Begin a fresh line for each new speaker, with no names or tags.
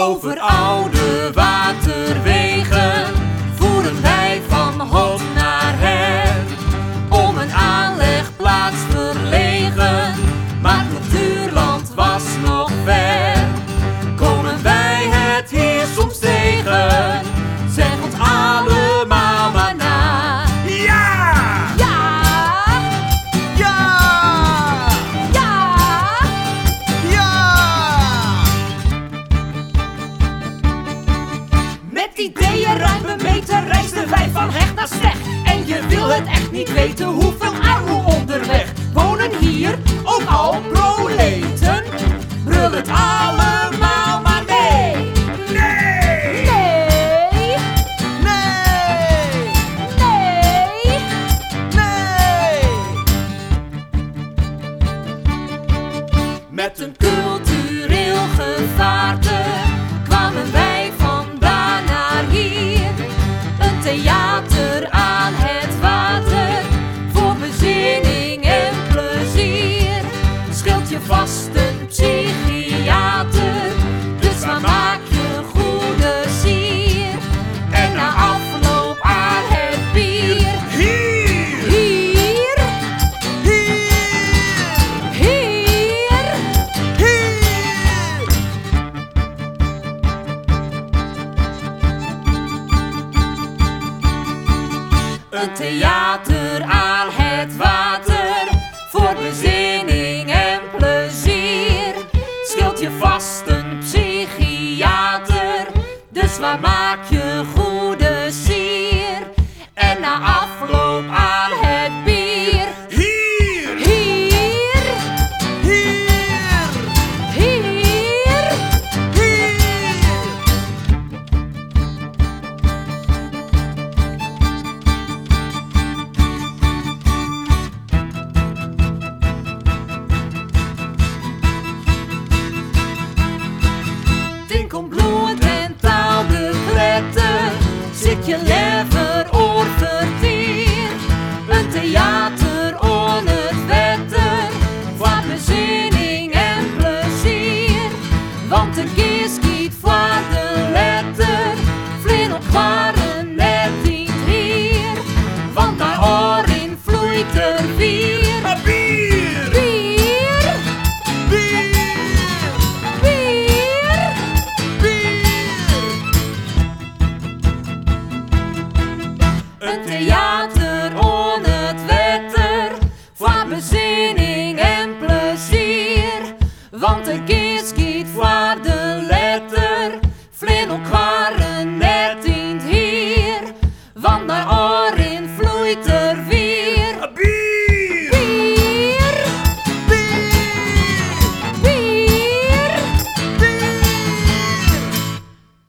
Over oude waterwegen voeren wij van hot naar her. Om een aanlegplaats verlegen, maar Natuurland was nog ver. Komen wij het hier soms tegen, zeg ons allemaal maar na.
Ja!
Ja!
Ja!
Ja!
Ja!
Met ideeën ruim een meter reisden wij van Hecht naar Steg. En je wil het echt niet weten hoeveel armoe onderweg. Wonen hier ook al proleten, brul het allemaal maar mee.
Nee!
Nee,
Nee!
nee,
Nee!
met een cultureel gevaarte kwamen wij vandaan naar hier. Een theater aan het water, voor bezinning en plezier. Scheelt je vast een psychiater, dus waar maak je goede sier? En na afloop aan het bier,
Hier!
hier,
Hier!
hier.
Hier!
Een theater aan het water, voor bezinning en plezier. Scheelt je vast een psychiater, dus waar maak je goede sier? En na afloop aan het bier,
Hier!
hier,
Hier!
hier.
Hier!
Tinkel, bloed en taal bekletten, zit je lever oorvertier. Een theater on het wetter, voor bezinning en plezier. Want de keer schiet voor de letter, vlin op waren net niet hier. Want daar orin vloeit er bier.
Bier!
Bier,
Bier!
bier.
Bier!
Een theater on het wetter, voor bezinning en plezier. Want de keer schiet voor